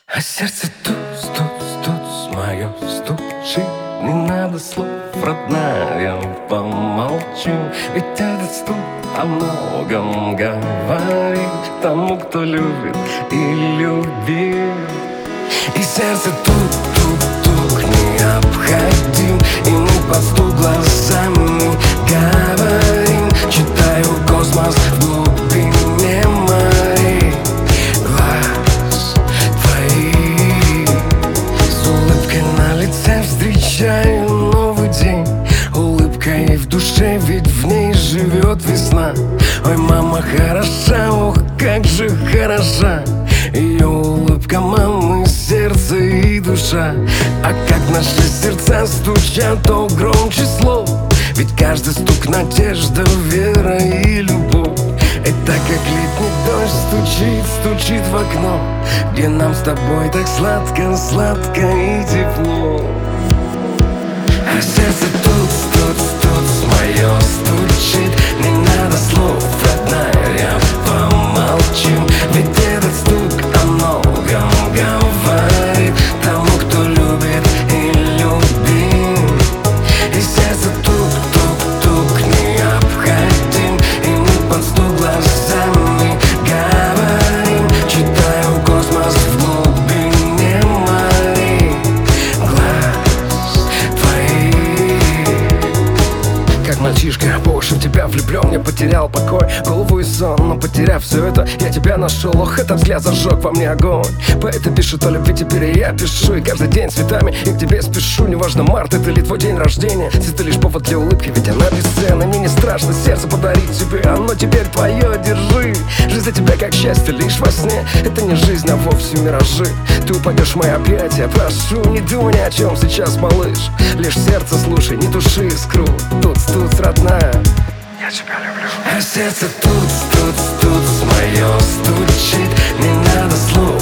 А сердце туц, туц, туц, мое стучит. Не надо слов, родная, помолчим. Ведь этот стук о многом говорит тому, кто любит и любил. И сердце тук-тук-тук необходим. И мы под стук глазами говорим. Читаю космос в глубине морей. Глаз твоих. С улыбкой на лице встречаю новый день. Улыбкой в душе, ведь в ней живет весна. Ой, мама хороша, ох, как же хороша. Ее улыбка, мамы, сердце и душа. А как наши сердца стучат, то громче слов. Ведь каждый стук — надежда, вера и любовь. Это как летний дождь стучит, стучит в окно, где нам с тобой так сладко, сладко и тепло. А сердце тут, мое стучит. Не надо слов, родная, помолчим. Ведь этот стук о многом говорит тому, кто любит и любим. И сердце тук-тук-тук необходим. И мы под стук глазами говорим. Читаю космос в глубине морей. Глаз твоих. Как мальчишка, по уши в тебя влюблен, я потерял покой, голову и сон. Но потеряв все это, я тебя нашел. Ох, этот взгляд зажег во мне огонь. Поэты пишут о любви, теперь и я пишу. И каждый день цветами и к тебе спешу. Неважно, март это или твой день рождения, цветы лишь повод для улыбки, ведь она бесценна. Мне не страшно сердце подарить тебе, оно теперь твое, держи. Жизнь за тебя как счастье лишь во сне. Это не жизнь, а вовсе миражи. Ты упадешь в мои объятия, прошу, не думай ни о чем сейчас, малыш. Лишь сердце слушай, не туши искру. Тут, родная, я тебя люблю. А сердце тут, мое стучит. Не надо слов,